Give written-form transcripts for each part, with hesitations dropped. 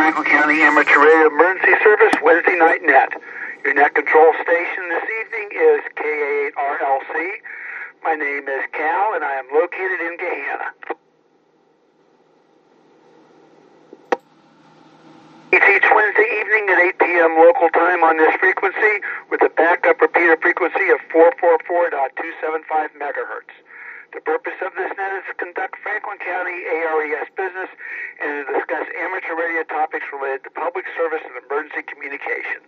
Franklin County Amateur Radio Emergency Service Wednesday Night Net. Your net control station this evening is KA8RLC. My name is Cal, and I am located in Gahanna. It's each Wednesday evening at 8 p.m. local time on this frequency with a backup repeater frequency of 444.275 megahertz. The purpose of this net is to conduct Franklin County ARES business and to discuss amateur radio topics related to public service and emergency communications.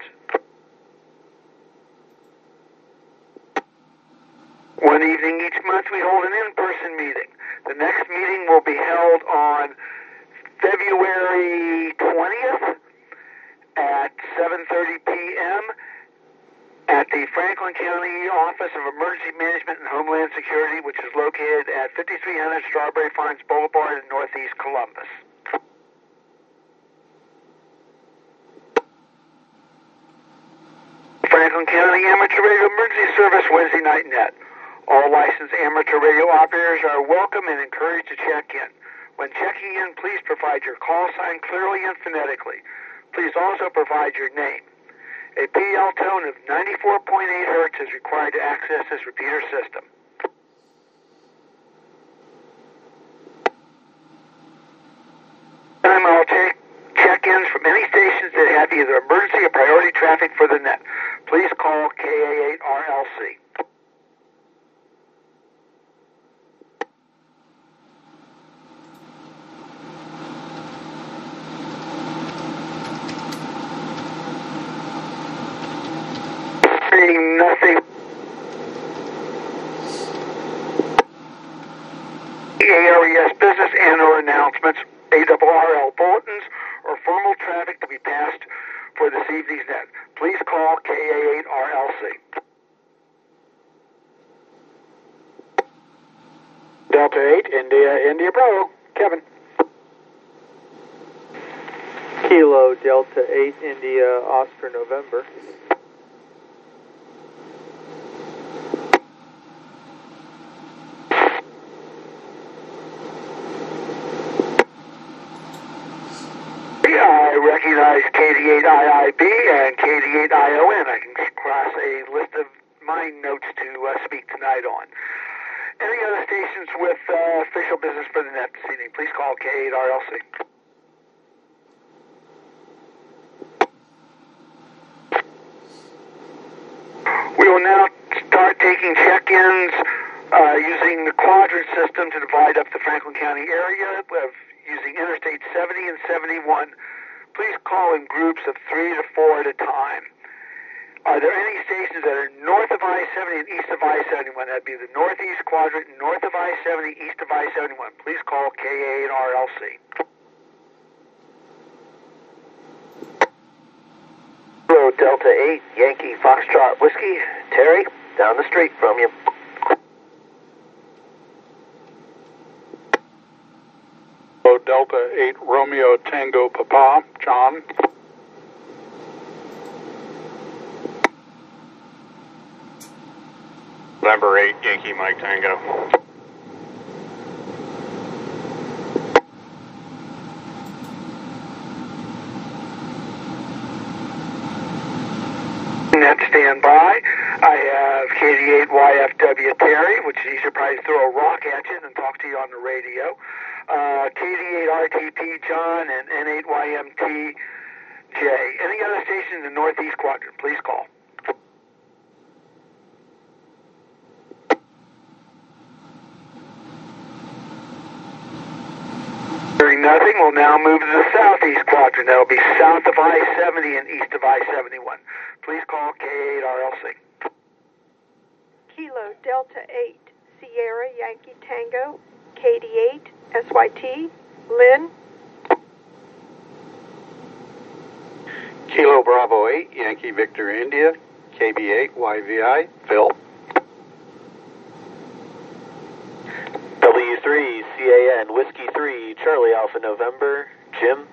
One evening each month we hold an in-person meeting. The next meeting will be held on February 20th at 7:30 p.m. at the Franklin County Office of Emergency Management and Homeland Security, which is located at 5300 Strawberry Farms Boulevard in Northeast Columbus. Franklin County Amateur Radio Emergency Service Wednesday Night Net. All licensed amateur radio operators are welcome and encouraged to check in. When checking in, please provide your call sign clearly and phonetically. Please also provide your name. A PL tone of 94.8 hertz is required to access this repeater system. I'll take check-ins from any stations that have either emergency or priority traffic for the net. Please call KA8RLC. Nothing. ARES business and/or announcements, ARRL bulletins, or formal traffic to be passed for this evening's net. Please call KA8RLC. Delta 8, India Bravo. Kevin. Kilo Delta 8, India Oscar November. I recognize KD8IIB and KD8ION. I can cross a list of my notes to speak tonight on. Any other stations with official business for the net this evening, please call K8RLC. We will now start taking check-ins using the quadrant system to divide up the Franklin County area using Interstate 70 and 71. Please call in groups of 3 to 4 at a time. Are there any stations that are north of I-70 and east of I-71? That'd be the northeast quadrant, north of I-70, east of I-71. Please call KA8RLC. Hello, Delta 8, Yankee Foxtrot Whiskey. Terry, down the street from you. Hello, Delta 8, Romeo Tango Papa. John. November 8, Yankee Mike Tango. Net standby. I have KD8YFW Terry, which he should probably throw a rock at you and talk to you on the radio. KD8RTP John and N8YMT J. Any other station in the northeast quadrant, please call. Hearing nothing, we'll now move to the southeast quadrant. That'll be south of I-70 and east of I-71. Please call K8RLC. Kilo Delta 8, Sierra Yankee Tango, KD8, SYT, Lynn. Kilo Bravo 8, Yankee Victor India, KB8, YVI, Phil. W3, CAN, Whiskey 3, Charlie Alpha November, Jim.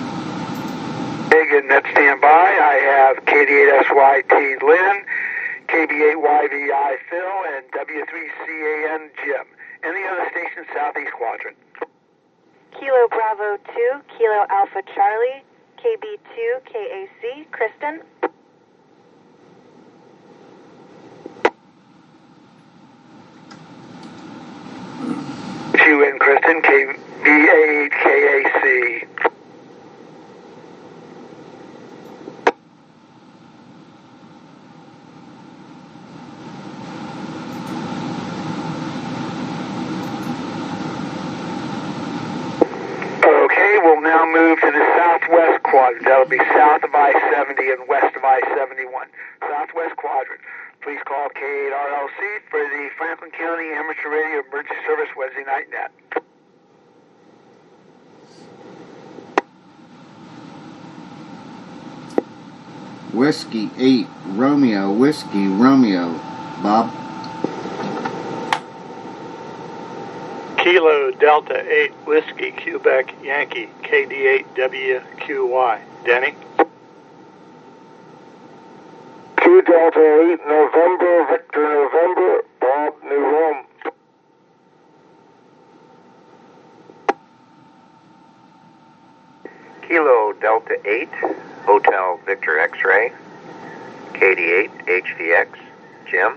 Big and net standby. I have KD8SYT Lynn, KB8YVI Phil, and W3CAN Jim. Any other stations Southeast Quadrant? Kilo Bravo 2, Kilo Alpha Charlie, KB2 KAC, Kristen. You and Kristen, KB8 KAC. Okay, we'll now move to the southwest quadrant. That'll be south of I-70 and west of I-71. Southwest quadrant. Please call K8RLC for the Franklin County Amateur Radio Emergency Service Wednesday night net. Whiskey 8 Romeo, Whiskey Romeo. Bob? Kilo Delta 8 Whiskey Quebec Yankee KD8WQY. Denny? Q Delta 8 November, Victor November, Bob, New Rome. Kilo Delta 8, Hotel Victor X-Ray, KD8 HVX, Jim.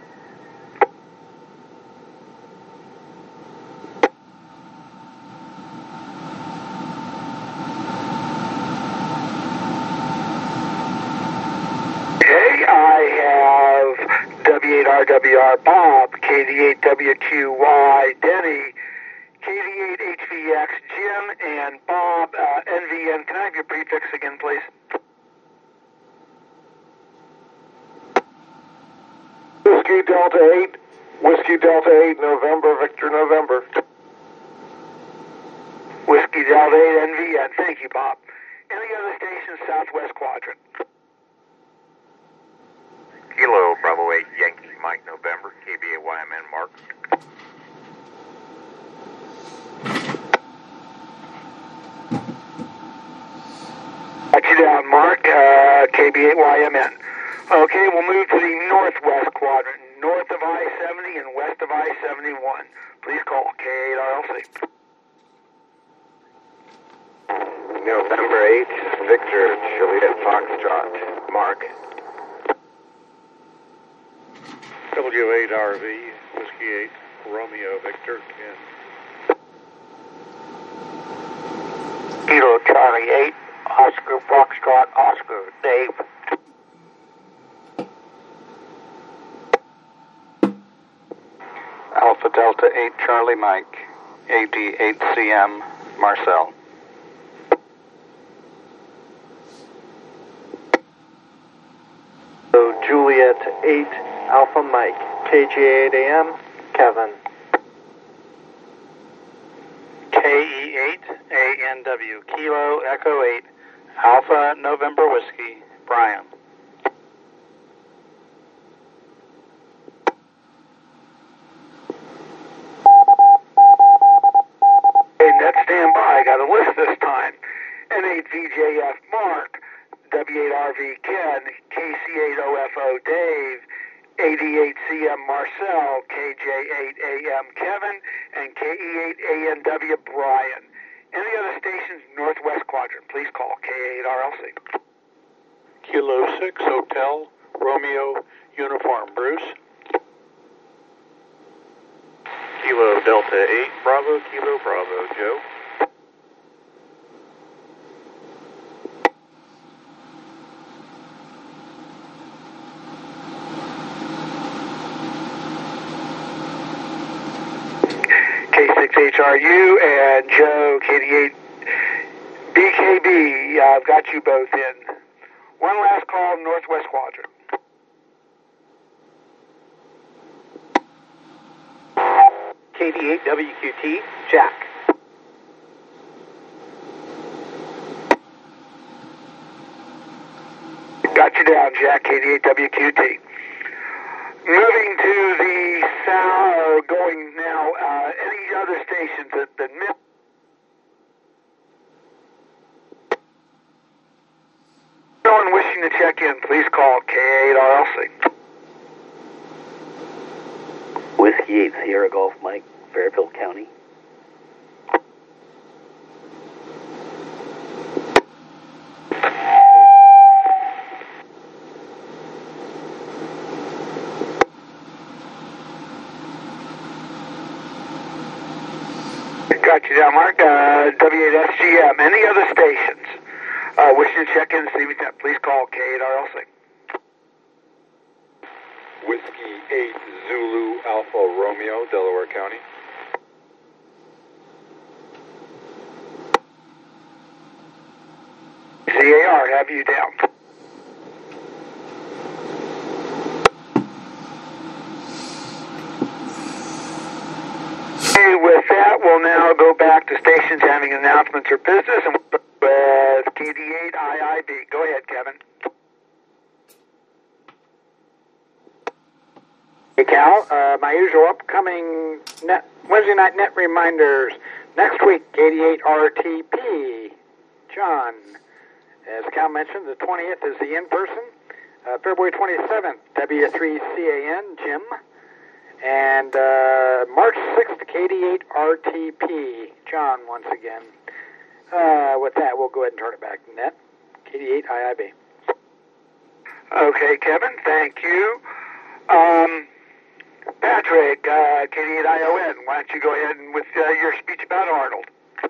Okay, I have W8RWR Bob, KD8WQY Denny, KD8HVX Jim, and Bob NVN. Can I have your prefix again, please? Whiskey Delta 8, Whiskey Delta 8 November, Victor November. Whiskey Delta 8 NVN. Thank you, Bob. Any other stations Southwest Quadrant? Kilo Bravo 8 Yankee Mike November, KBAYMN Mark. Got you down, Mark, KB8YMN. Okay, we'll move to the northwest quadrant, north of I-70 and west of I-71. Please call K8RLC. November 8, Victor Juliet Foxtrot, Mark. W8RV Whiskey 8 Romeo Victor Ken. Kilo Charlie 8, Oscar Foxtrot, Oscar, Dave. Alpha Delta 8 Charlie Mike, AD8CM Marcel. So Juliet 8 Alpha Mike, KJ8AM, Kevin. KE8 ANW Kilo Echo 8 Alpha November Whiskey Brian. Hey, net standby. Got a list this time. N8VJF Mark, W8RV Ken, KC8OFO Dave, 88CM Marcel, KJ8AM Kevin, and KE8ANW Brian. Any other stations Northwest Quadrant, please call K8RLC. Kilo 6 Hotel Romeo Uniform Bruce. Kilo Delta 8 Bravo, Kilo Bravo, Joe. K6HRU and Joe, KD8 BKB. I've got you both in. One last call, Northwest Quadrant. KD8WQT, Jack. Got you down, Jack, KD8WQT. Moving to the south, or going now, any other stations that been missed? Anyone wishing to check in, please call K8RLC. Whiskey 8 Sierra Golf Mike, Fairfield County. Got you down, Mark. W8SGM. Any other stations wishing to check in this evening, please call K8RLC. Whiskey 8 Zulu Alpha Romeo, Delaware County. CAR, have you down. Okay, with that, we'll now go back to stations having announcements or business, and with KD8 IIB. Go ahead, Kevin. Hey, Cal, my usual upcoming Wednesday night net reminders. Next week, 88 RTP. John. As Cal mentioned, the 20th is the in-person. February 27th, W3CAN, Jim. And March 6th, KD8 RTP. John, once again. With that, we'll go ahead and turn it back to net. KD8 IIB. Okay, Kevin, thank you. Patrick, KD8 ION, why don't you go ahead and with your speech about Arnold?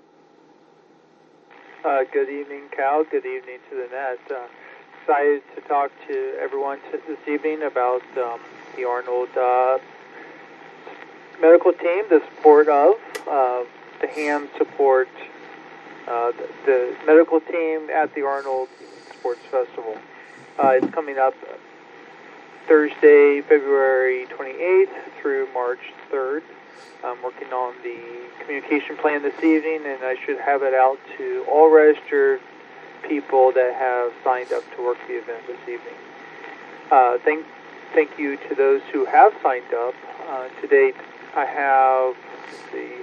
Good evening, Cal. Good evening to the net. Excited to talk to everyone this evening about the Arnold medical team, the support of the ham support, the medical team at the Arnold Sports Festival. It's coming up Thursday, February 28th through March 3rd. I'm working on the communication plan this evening, and I should have it out to all registered people that have signed up to work the event this evening. Thank you to those who have signed up. To date, I have, let's see,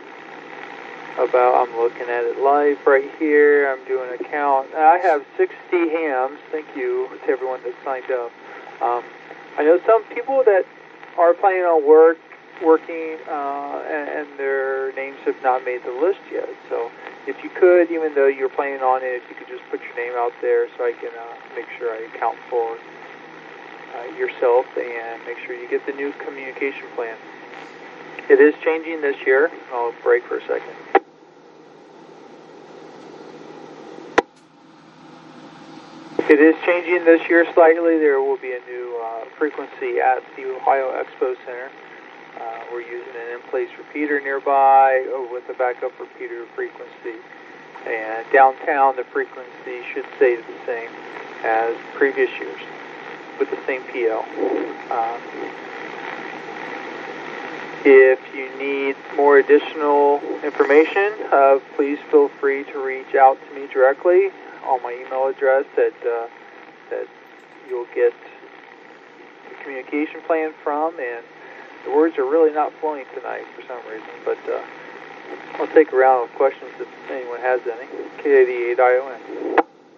I'm looking at it live right here. I'm doing a count. I have 60 hams. Thank you to everyone that signed up. I know some people that are planning on working, and their names have not made the list yet. So if you could, even though you're planning on it, if you could just put your name out there so I can make sure I account for yourself and make sure you get the new communication plan. It is changing this year. I'll break for a second. It is changing this year slightly. There will be a new frequency at the Ohio Expo Center. We're using an in-place repeater nearby with a backup repeater frequency. And downtown, the frequency should stay the same as previous years with the same PL. If you need more additional information, please feel free to reach out to me directly on my email address that you'll get the communication plan from. And the words are really not flowing tonight for some reason, but I'll take a round of questions if anyone has any. K88ION.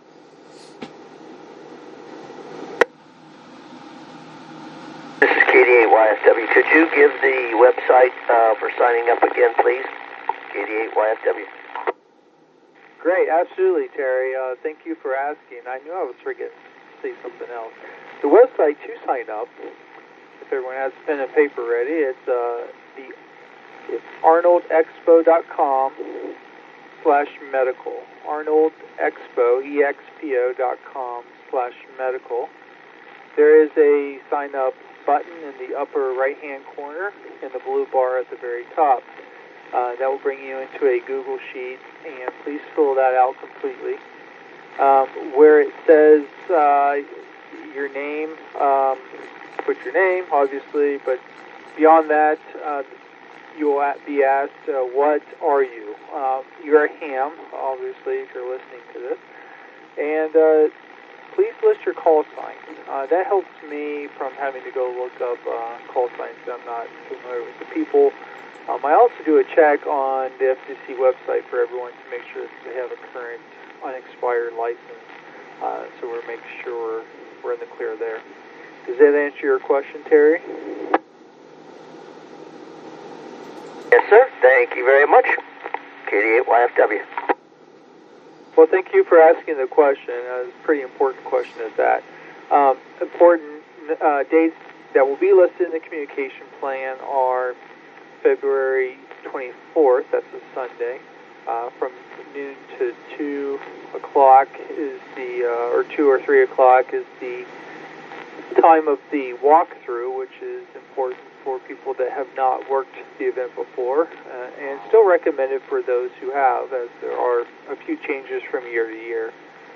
This is KD8YFW. Could you give the website for signing up again, please? KD8YFW. Great, absolutely, Terry. Thank you for asking. I knew I was forgetting to say something else. The website to sign up, if everyone has pen and paper ready, it's arnoldexpo.com/medical. arnoldexpo, expo.com/medical. There is a sign up button in the upper right hand corner in the blue bar at the very top. That will bring you into a Google Sheet, and please fill that out completely. Where it says your name, put your name, obviously, but beyond that, you will be asked, what are you? You're a ham, obviously, if you're listening to this. And please list your call sign. That helps me from having to go look up call signs that I'm not familiar with the people. I also do a check on the FCC website for everyone to make sure that they have a current unexpired license. So we're making sure we're in the clear there. Does that answer your question, Terry? Yes, sir. Thank you very much. KD8YFW. Well, thank you for asking the question. It's a pretty important question at that. Important dates that will be listed in the communication plan are February 24th, that's a Sunday, from noon to 2 o'clock is or 2 or 3 o'clock is the time of the walkthrough, which is important for people that have not worked the event before, and still recommended for those who have, as there are a few changes from year to year.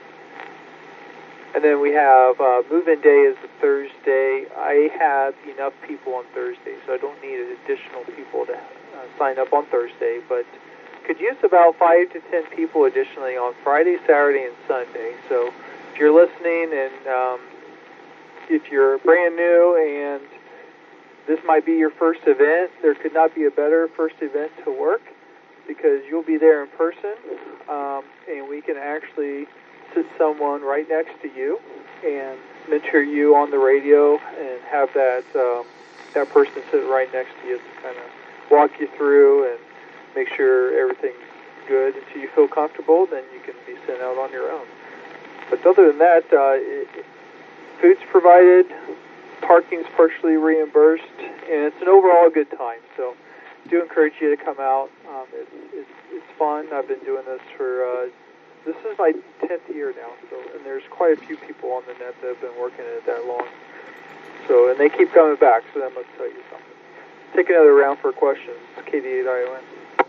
And then we have move-in day is a Thursday. I have enough people on Thursday, so I don't need additional people to sign up on Thursday, but could use about 5 to 10 people additionally on Friday, Saturday, and Sunday. So if you're listening and if you're brand new and this might be your first event, there could not be a better first event to work because you'll be there in person, and we can actually sit someone right next to you and mentor you on the radio and have that that person sit right next to you to kind of walk you through and make sure everything's good until you feel comfortable. Then you can be sent out on your own. But other than that, food's provided, parking's partially reimbursed, and it's an overall good time. So I do encourage you to come out. It's fun. I've been doing this for this is my 10th year now, and there's quite a few people on the net that have been working it that long. So, and they keep coming back, so that must tell you something. Take another round for questions. KD8ION.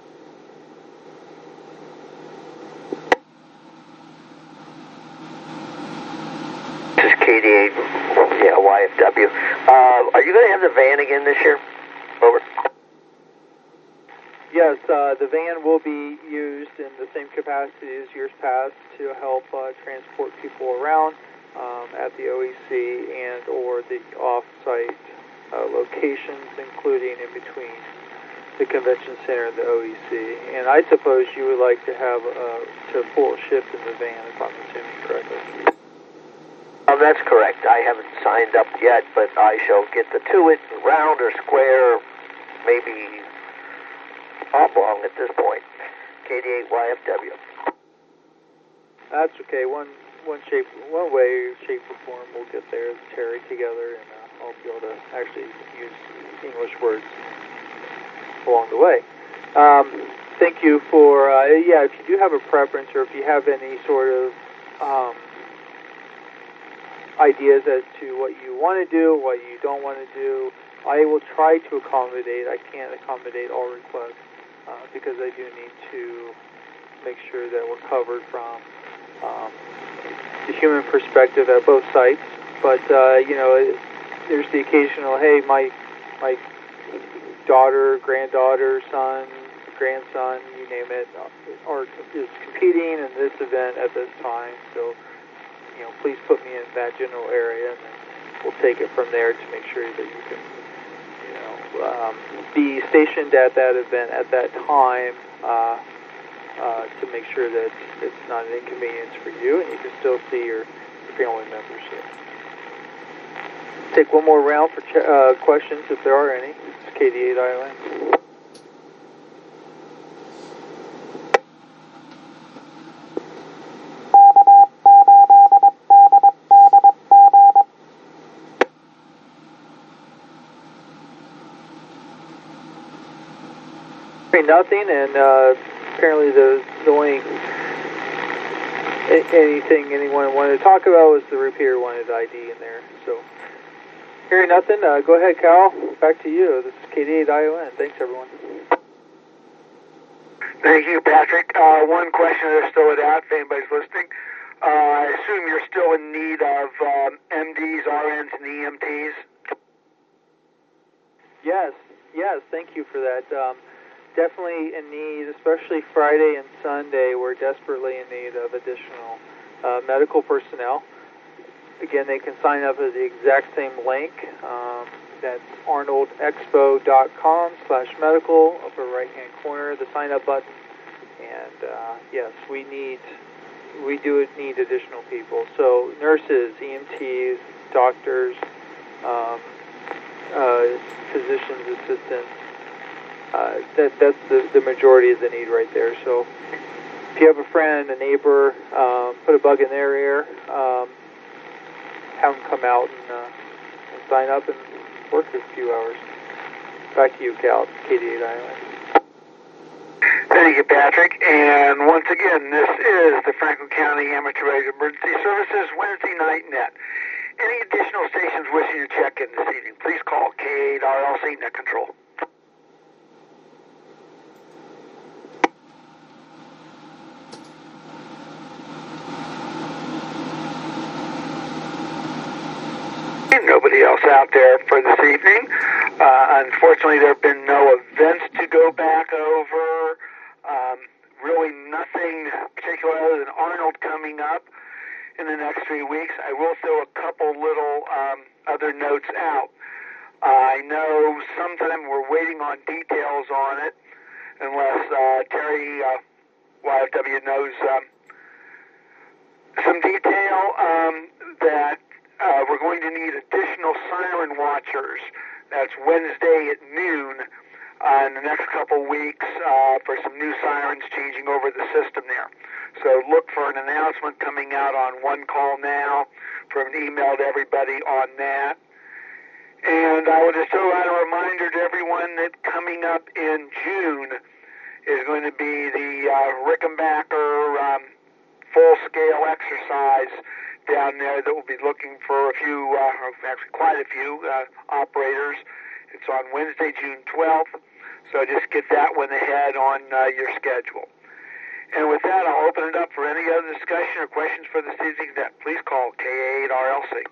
This is KD8, YFW. Are you going to have the van again this year? Over. Yes, the van will be used in the same capacity as years past to help transport people around at the OEC and or the off-site locations, including in between the convention center and the OEC. And I suppose you would like to have to full shift in the van, if I'm assuming correctly. That's correct. I haven't signed up yet, but I shall get the to it, round or square, maybe oblong at this point. KD8YFW. That's okay. One way, shape, or form we'll get there is Terry together, and I'll be able to actually use English words along the way. Thank you for, if you do have a preference or if you have any sort of ideas as to what you want to do, what you don't want to do, I will try to accommodate. I can't accommodate all requests because I do need to make sure that we're covered from the human perspective at both sites. But, there's the occasional, hey, my daughter, granddaughter, son, grandson, you name it, is competing in this event at this time. So, please put me in that general area, and then we'll take it from there to make sure that you can, be stationed at that event at that time to make sure that it's not an inconvenience for you, and you can still see your family members here. Take one more round for questions if there are any. It's KD8ION. Nothing, and apparently the only anything anyone wanted to talk about was the repeater wanted ID in there. So, hearing nothing, go ahead, Cal. Back to you. This is KD8ION. Thanks, everyone. Thank you, Patrick. One question that's still at that, if anybody's listening. I assume you're still in need of MDs, RNs, and EMTs? Yes. Thank you for that. Definitely in need, especially Friday and Sunday. We're desperately in need of additional medical personnel. Again, they can sign up at the exact same link. That's arnoldexpo.com/medical, upper right-hand corner, the sign-up button. And yes, we do need additional people. So nurses, EMTs, doctors, physicians' assistants, That's the majority of the need right there. So if you have a friend, a neighbor, put a bug in their ear, have them come out and sign up and work this few hours. Back to you, Cal, 88 Island. Thank you, Patrick. And once again, this is the Franklin County Amateur Radio Emergency Services Wednesday Night Net. Any additional stations wishing to check in this evening, please call K8RLC Net Control. Nobody else out there for this evening. Unfortunately, there have been no events to go back over. Really nothing particular other than Arnold coming up in the next 3 weeks. I will throw a couple little other notes out. I know sometime we're waiting on details on it, unless Terry YFW knows some detail that we're going to need additional siren watchers. That's Wednesday at noon in the next couple weeks for some new sirens changing over the system there. So look for an announcement coming out on One Call Now, from an email to everybody on that. And I will just throw out a reminder to everyone that coming up in June is going to be the Rickenbacker full-scale exercise down there that will be looking for a few, actually quite a few operators. It's on Wednesday, June 12th, so just get that one ahead on your schedule. And with that, I'll open it up for any other discussion or questions for this evening. Please call K8RLC.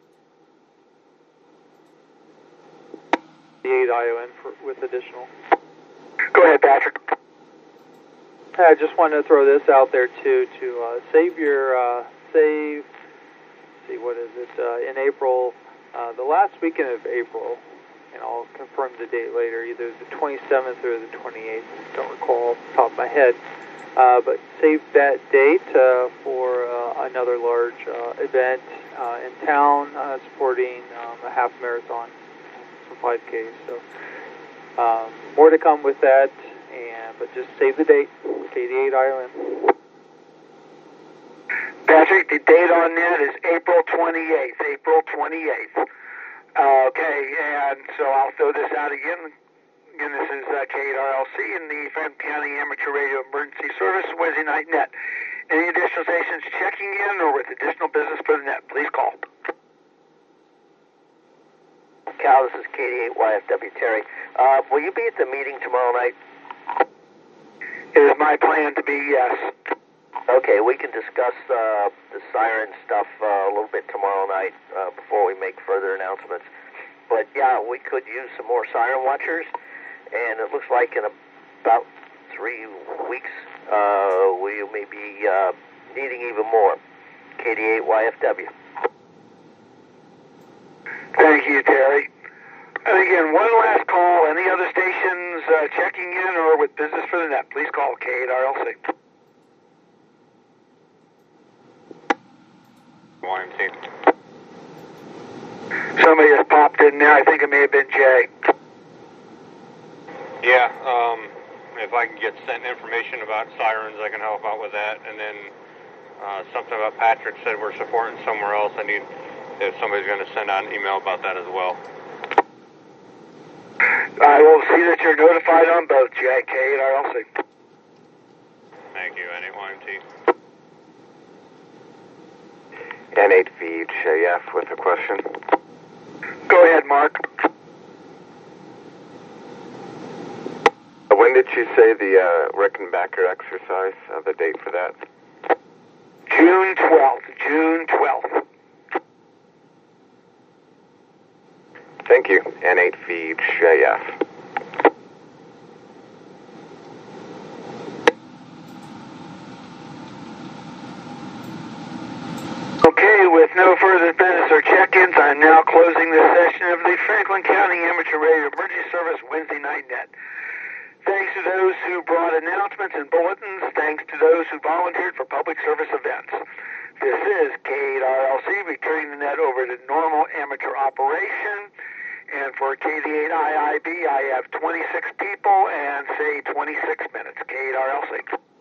The 8 ION with additional. Go ahead, Patrick. I just wanted to throw this out there too to save your let's see, what is it? In April, the last weekend of April, and I'll confirm the date later, either the 27th or the 28th. Don't recall off the top of my head, but save that date for another large event in town supporting a half marathon. 5K, so more to come with that, but just save the date, K8 Island. Patrick, the date on that is April 28th. April 28th. Okay, and so I'll throw this out again. Again, this is K8RLC in the Franklin County Amateur Radio Emergency Service, Wednesday Night Net. Any additional stations checking in or with additional business for the net, please call. Cal, this is K8YFW Terry. Will you be at the meeting tomorrow night? It is my plan to be, yes. Okay, we can discuss the siren stuff a little bit tomorrow night before we make further announcements. But yeah, we could use some more siren watchers, and it looks like in about 3 weeks we may be needing even more. KD8YFW. Thank you, Terry. And again, one last call. Any other stations checking in or with business for the net, please call K8RLC. YMC. Somebody has popped in there. I think it may have been Jay. Yeah, if I can get sent information about sirens, I can help out with that. And then something about Patrick said we're supporting somewhere else. I need if somebody's going to send out an email about that as well. I will see that you're notified on both, Jay. K8RLC. Thank you, N8YMT. N8VHAF with a question. Go ahead, Mark. When did you say the Rickenbacker exercise, the date for that? June 12th. June 12th. Thank you. N8VHAF. Okay, with no further business or check-ins, I'm now closing this session of the Franklin County Amateur Radio Emergency Service Wednesday Night Net. Thanks to those who brought announcements and bulletins. Thanks to those who volunteered for public service events. This is K8RLC returning the net over to normal amateur operation. And for KD8IIB, I have 26 people and say 26 minutes. K8RL6.